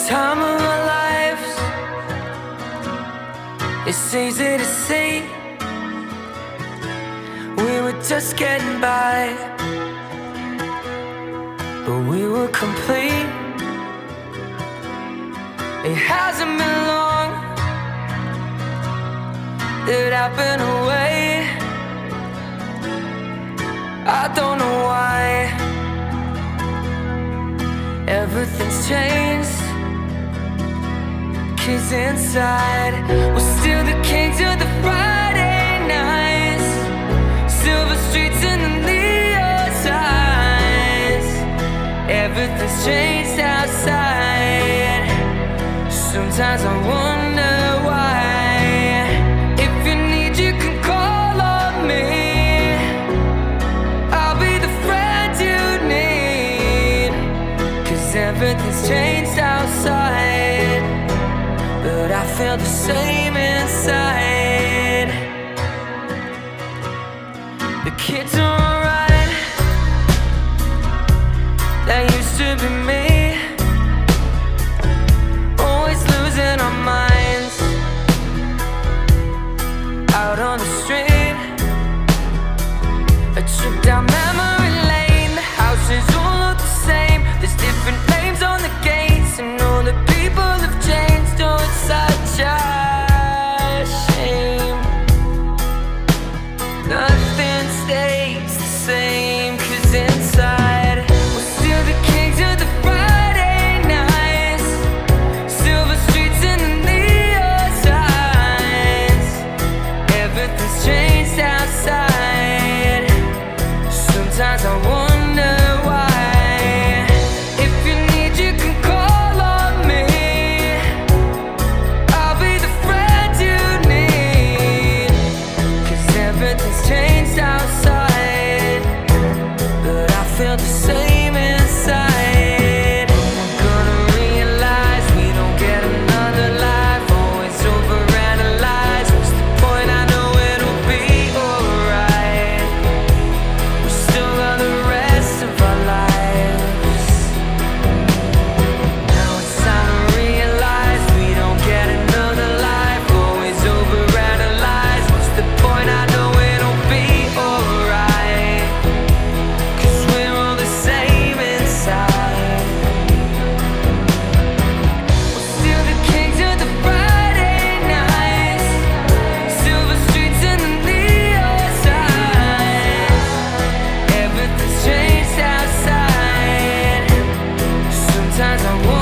time of our lives. It's easy to see we were just getting by, but we were complete. It hasn't been long that I've been away. I don't know why. Everything's changed, 'cause inside we're still the kings of the Friday nights, silver streets and the neon signs. Everything's changed outside. Sometimes I wonder why. If you need, you can call on me. I'll be the friend you need, 'cause everything's changed outside, but I feel the same inside. The kids are alright, that used to be me. Always losing our minds out on the street. A trip down memory lane. The houses all look the same. There's different names on the gates, and all the people have changed. Oh, it's such a shame. Nothing stays the same, 'cause inside we're still the kings of the Friday nights, silver streets and the neon signs. Everything's changed outside. Sometimes I wonder why. If you need, you can call on me. I'll be the friend you need, 'cause everything's changed outside, but I feel the same inside. I'm gonna realize we don't get another life. Always overanalyze. What's the point? I know it'll be alright. We still got the rest of our lives. Now it's time to realize we don't get another life. Always overanalyze. What's the point? I know it'll be alright, 'cause we're all the same inside. We're still the kings of the Friday nights, silver streets and the neon signs. Everything's changed outside. Sometimes I